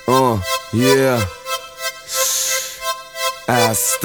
Yeah. СТ.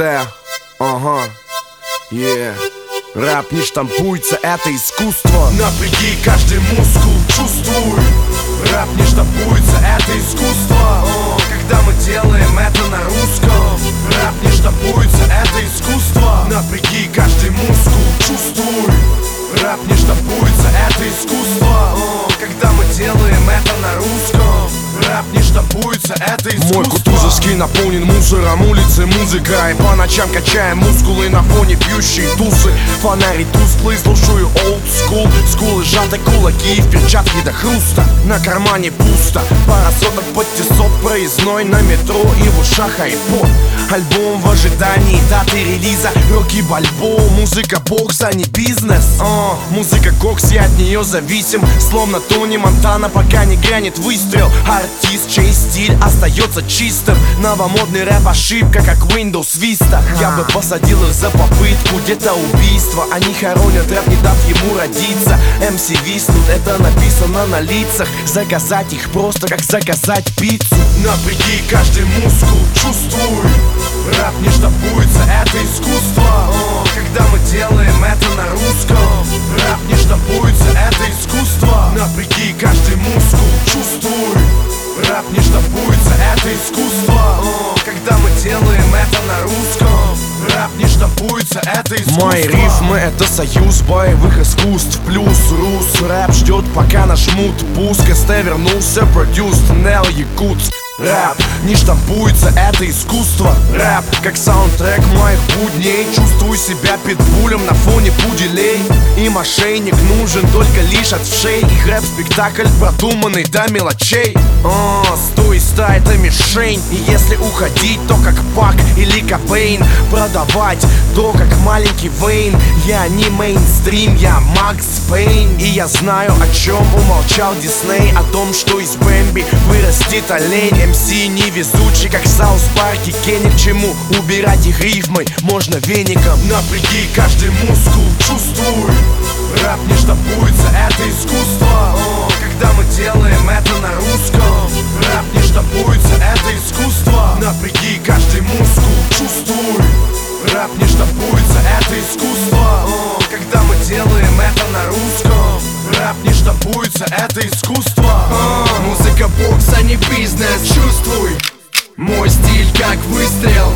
Yeah. Рэп не штампуется, это искусство. Напряги каждый мускул, чувствуй. Рэп не штампуется, это искусство. Когда мы делаем это на русском. Рэп не штампуется, это искусство. Напряги каждый мускул, чувствуй. Рэп не штампуется, это искусство. Когда мы делаем это на русском. Рэп не штампуется, это искусство. Мой Кутузовский наполнен мусором, улицы музыка. И по ночам качаем мускулы на фоне пьющей тусы. Фонари тусклый, слушаю old school. Скулы сжаты, кулаки в перчатке до хруста. На кармане пусто, пара соток под тесок. Проездной на метро и в ушах айпод. Альбом в ожидании даты релиза. Рокки Бальбоа, музыка бокс, а не бизнес. Музыка кокс, я от нее зависим. Словно Тони Монтана, пока не грянет выстрел. Артист, чей стиль остается чистым. Новомодный рэп ошибка, как Windows Vista. Я бы посадил их за попытку где-то убийства. Они хоронят рэп, не дав ему родиться. MC виснут, это написано на лицах. Заказать их просто как заказать пиццу. Напряги каждый мускул, чувствуй. Рэп не штампуется, это искусство. Когда мы делаем это на русском. Рэп не штампуется, это искусство. Напряги каждый мускул, чувствуй. Рэп не штампуется, это искусство. Когда мы делаем это на русском. Рэп не штампуется, это искусство. Мои рифмы — это союз боевых искусств. Плюс рус рэп ждет, пока нажмут пуск. СТ вернулся, produced Nell Якутск. Рэп не штампуется, это искусство. Рэп как саундтрек моих будней. Чувствую себя питбулем на фоне пуделей. Им ошейник нужен только лишь от вшей. Их рэп-спектакль продуманный до мелочей. Стой, ста — это мишень. И если уходить, то как Пак или Кобейн. Продавать то как маленький Вейн. Я не мейнстрим, я Макс Пейн. И я знаю, о чем умолчал Дисней. О том, что из Бэмби вырастет олень. МС невезучий, как в Саус Парке. Ни к чему убирать их рифмой можно веником. Напряги каждый мускул, чувствуй. Рэп не штампуется, это искусство. Когда мы делаем это на русском. Рэп не штампуется, это искусство. Напряги каждый мускул, чувствуй. Рэп не штампуется, это искусство. Когда мы делаем это на русском. Рэп не штампуется, это искусство. Музыка бокс, а не бизнес, чувствуй. Мой стиль как выстрел.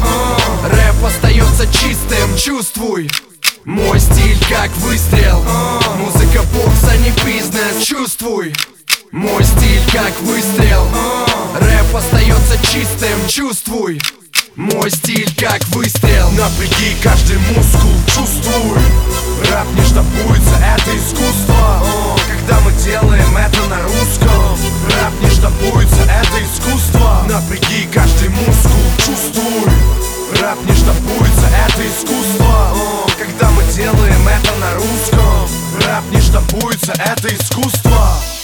Рэп остается чистым, чувствуй. Мой стиль как выстрел. Музыка бокс, а не бизнес, чувствуй. Мой стиль как выстрел. Рэп остается чистым, чувствуй. Мой стиль как выстрел. Напряги каждый мускул, чувствуй. Рэп не штампуется, это искусство. Когда мы делаем это на русском. Рэп не штампуется, это искусство. Напряги каждый мускул, чувствуй. Рэп не штампуется, это искусство. Когда мы делаем это на русском. Рэп не штампуется, это искусство.